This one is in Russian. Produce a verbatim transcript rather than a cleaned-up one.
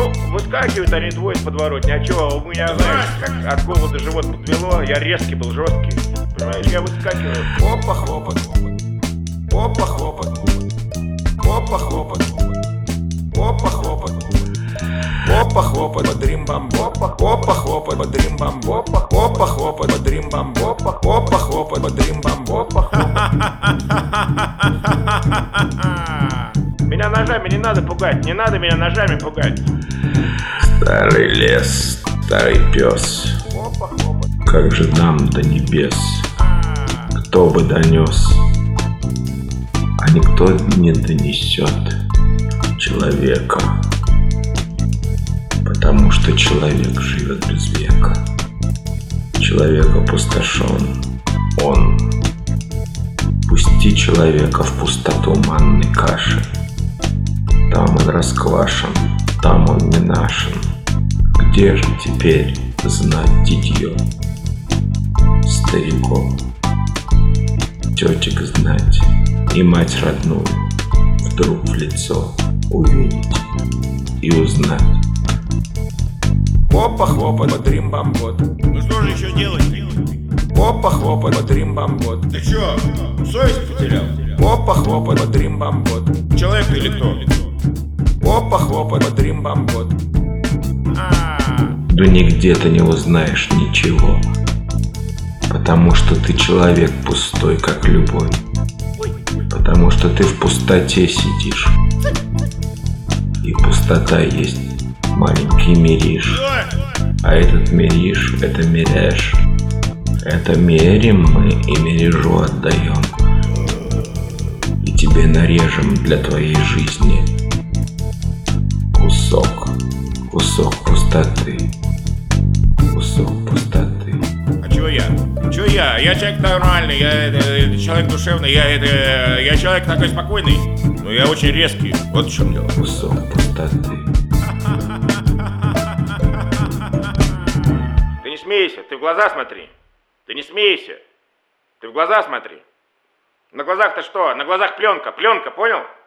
Ну, выскакивают они двое из подворотни. А чё, у меня, знаешь, как от голода живот подвело, я резкий был, жесткий. Понимаешь, я выскакиваю. Опа, хлопот. Опа, хлопот. Опа, хлопот. Опа, хлопот. Опа, хлопот, бодрим-бам, опа, опа, хлопот, бодрим-бам, опа, опа, хлопот, бодрим-бам, опа, опа, хлопот, бодрим-бам, опа, Меня ножами не надо пугать, не надо меня ножами пугать. Старый лес, старый пес, Опа, хлопот. как же нам до небес? Кто бы донес, а никто не донесет человека, потому что человек живет без века. Человек опустошен, он. Пусти человека в пустоту манной каши. Там он расквашен, там он не нашен. Где же теперь знать дитье? Стариков, тетек знать и мать родную вдруг в лицо увидеть и узнать. опа, хлопот, бодрим-бам, вот. Ну что же еще делать? Опа, хлопот, бодрим-бам, вот. Ты чё, совесть потерял? Опа, хлопот, бодрим-бам, вот. Человек ты или кто? Опа, хлопот, бодрим-бам, вот. Да нигде ты не узнаешь ничего, потому что ты человек пустой, как любой. Потому что ты в пустоте сидишь. И пустота есть маленький мириш. А этот мириш — это миряж. Это мерим мы и мирежу отдаем. И тебе нарежем для твоей жизни кусок, кусок пустоты, кусок пустоты. А чего я? Чего я? Я человек нормальный, я это, человек душевный, я это, я человек такой спокойный, но я очень резкий. Вот в чем дело. Кусок пустоты. Ты не смейся, ты в глаза смотри. Ты не смейся. Ты в глаза смотри. На глазах-то что? На глазах пленка, пленка, понял?